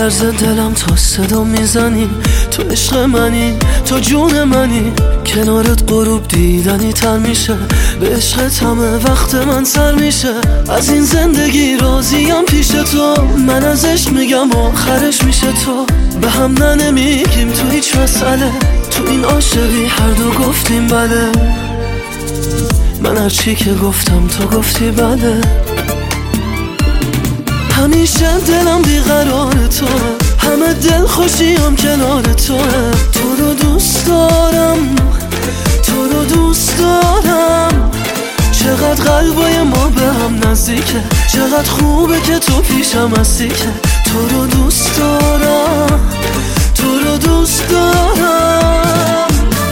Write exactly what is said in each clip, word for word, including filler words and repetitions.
میلرزه دلم تا صدا میزنی، تو عشق منی، تو جون منی. کنارت غروب دیدنی تر میشه، به عشقت همه وقت من سر میشه. از این زندگی راضیم پیش تو، من از عشق میگم آخرش میشه تو. به هم نه نمیگیم تو هیچ مسئله، تو این عاشقی هر دو گفتیم بله. من هر چی که گفتم تو گفتی بله. همیشه دلم بیقرار توه، همه دل خوشیم کنار توه. تو رو دوست دارم، تو رو دوست دارم. چقدر قلبای ما به هم نزدیکه، چقدر خوبه که تو پیشم هستی که. تو رو دوست دارم، تو رو دوست دارم.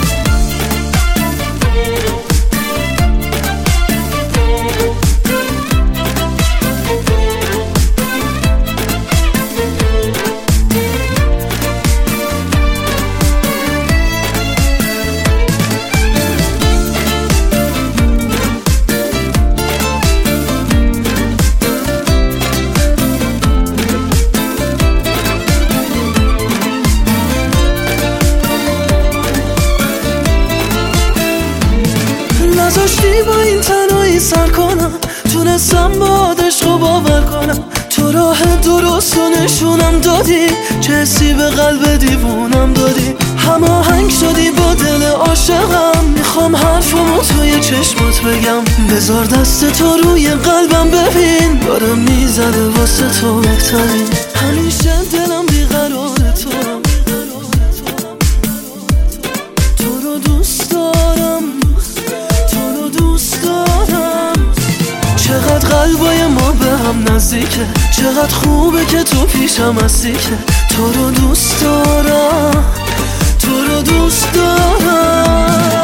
نذاشتی با این تنهایی سر کنم، تونستم با عشق و باور کنم. تو راه درست و نشونم دادی، چه حسی به قلب دیوونم دادی. هماهنگ شدی با دل عاشقم، میخوام حرفمو توی چشمات بگم. بذار دست تو روی قلبم ببین، داره میزنه واسه تو بهترین. همیشه دلم بیقرار تو، تو رو دوست دارم، چقدر قلبای ما به هم نزدیکه، چقدر خوبه که تو پیشم هستی که. تو رو دوست دارم، تو رو دوست دارم.